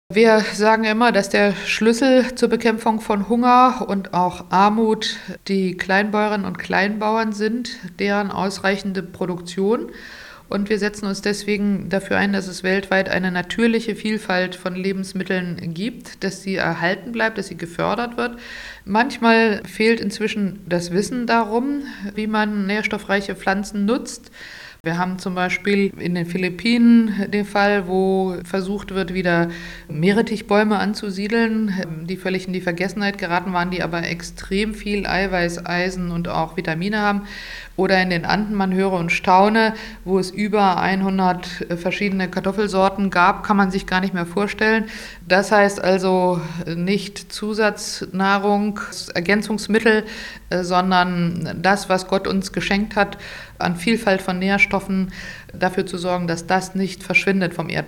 Wir sagen immer, dass der Schlüssel zur Bekämpfung von Hunger und auch Armut die Kleinbäuerinnen und Kleinbauern sind, deren ausreichende Produktion. Und wir setzen uns deswegen dafür ein, dass es weltweit eine natürliche Vielfalt von Lebensmitteln gibt, dass sie erhalten bleibt, dass sie gefördert wird. Manchmal fehlt inzwischen das Wissen darum, wie man nährstoffreiche Pflanzen nutzt. Wir haben zum Beispiel in den Philippinen den Fall, wo versucht wird, wieder Meerrettichbäume anzusiedeln, die völlig in die Vergessenheit geraten waren, die aber extrem viel Eiweiß, Eisen und auch Vitamine haben. Oder in den Anden, man höre und staune, wo es über 100 verschiedene Kartoffelsorten gab, kann man sich gar nicht mehr vorstellen. Das heißt also nicht Zusatznahrung, Ergänzungsmittel, sondern das, was Gott uns geschenkt hat, an Vielfalt von Nährstoffen, dafür zu sorgen, dass das nicht verschwindet vom Erdboden.